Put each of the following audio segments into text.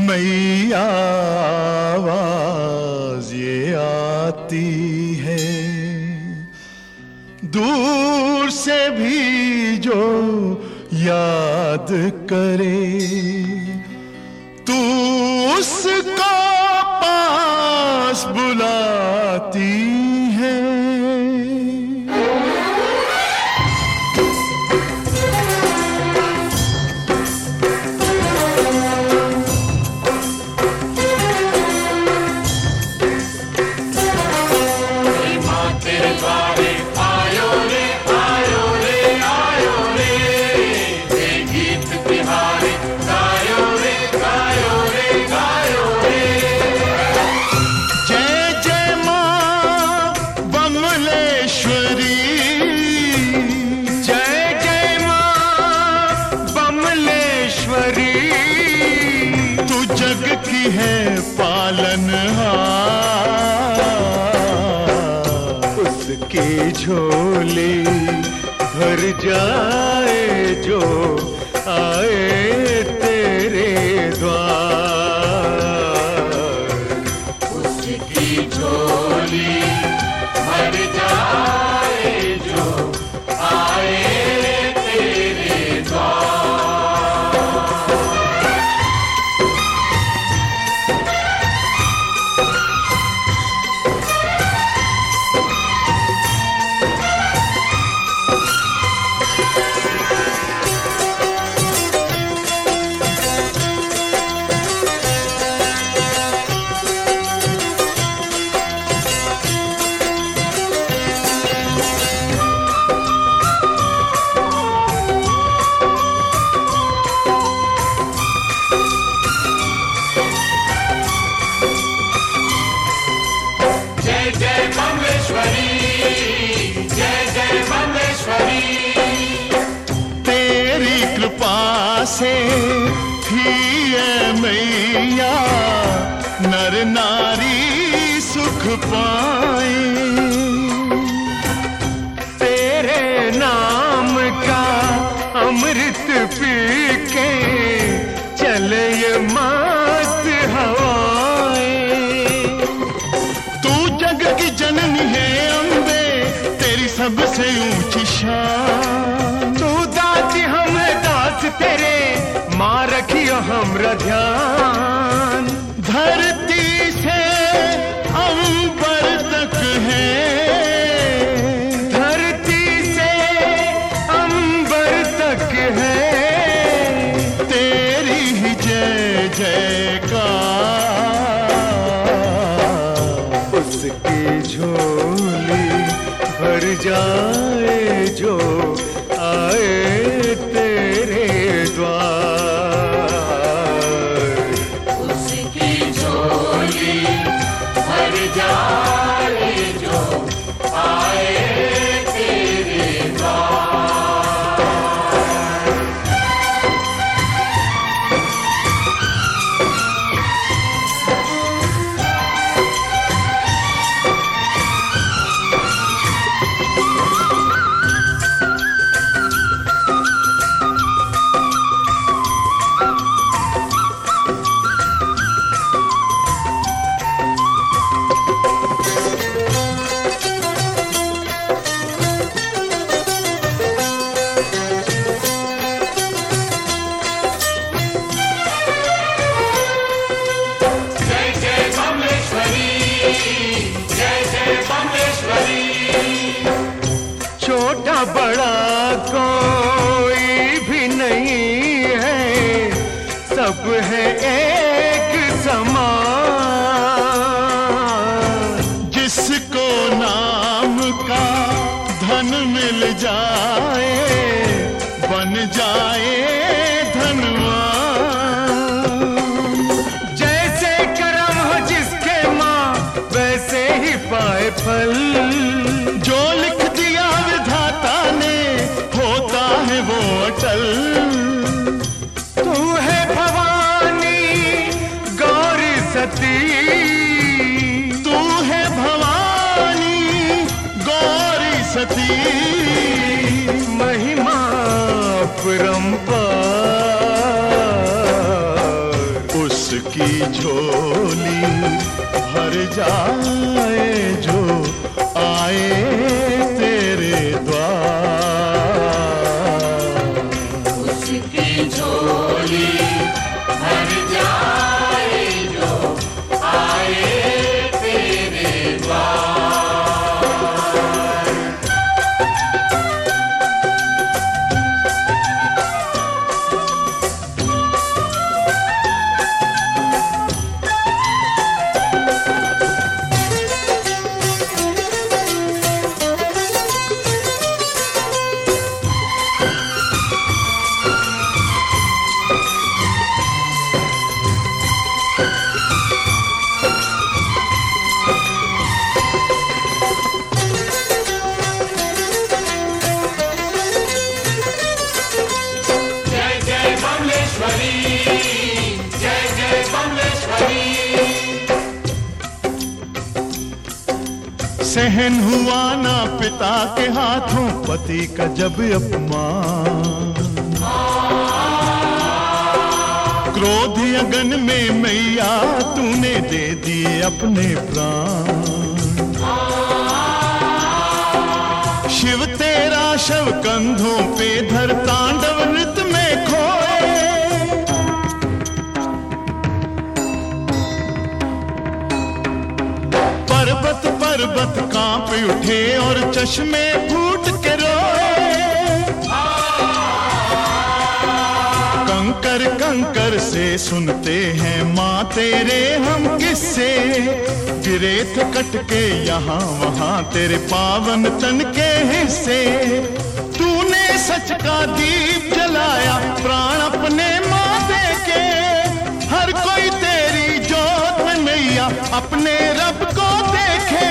मैया आवाज ये आती है, दूर से भी जो याद करे तू उसको पास बुलाती है। जग की है पालनहार, उसकी झोली भर जाए जो आए तेरे द्वार। उसकी झोली भर जाए जो आए तेरे द्वार। तेरी कृपा से ही है मैया नर नारी सुख पाए। तेरे नाम का अमृत पी के चले ये मस्त हवाएं। तू जग की जननी है अम्बे, तेरी सबसे ऊंची शान। तू दाती हम दास तेरे, माँ रखियो हमरा ध्यान। धरती से अंबर तक है, धरती से अंबर तक है, तेरी ही जय जयकार। उसकी झोली भर जाए जो आए तेरे द्वार। उसकी झोली भर जाए जो आए तेरे द्वार। छोटा बड़ा कोई भी नहीं है, सब है एक समान। जिसको नाम का धन मिल जाए बन जाए धनवान। जैसे करम हो जिसके माँ वैसे ही पाए फल। जो लिख दिया विधाता ने होता है वो अटल। तू है भवानी गौरी सती, तू है भवानी गौरी सती। महिमा अपरंपार। उसकी झोली भर जाए जो आए तेरे द्वार। उसकी झोली भर जाए जो आए तेरे द्वार। सहन हुआ ना पिता के हाथों पति का जब अपमान, क्रोध अगन में मैया तूने दे दिए अपने प्राण। शिव तेरा शव कंधों पे धर तांडव नृत्य में खोए। पर्वत पर्वत कांप उठे और चश्मे फूट के रोए। कंकर कंकर से सुनते हैं माँ तेरे हम किस्से, गिरे थे कट के यहाँ वहाँ तेरे पावन तन के हिस्से। तूने सच का दीप जलाया प्राण अपने माँ दे के, हर कोई तेरी जोत में मैया अपने रब को देखे।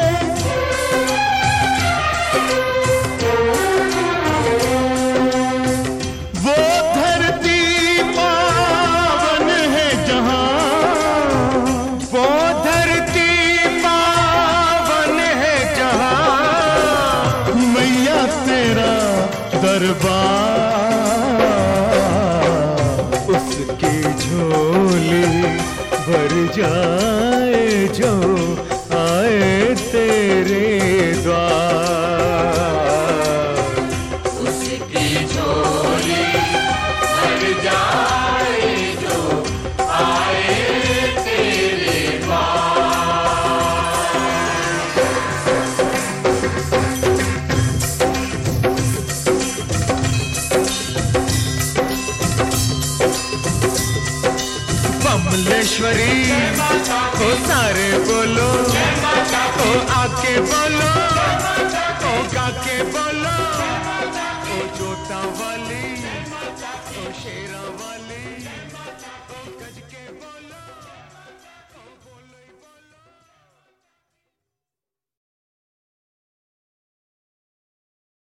वो धरती पावन है जहाँ, वो धरती पावन है जहाँ मैया तेरा दरबार। उसकी झोली भर जाए जो आए तेरे द्वार। उसकी झोली भर जाए जो आए तेरे बमलेश्वरी ओ सारे बोलो, ओ आके बोलो, ओ गाके बोलो, ओ जोता वाली, ओ शेरा वाली।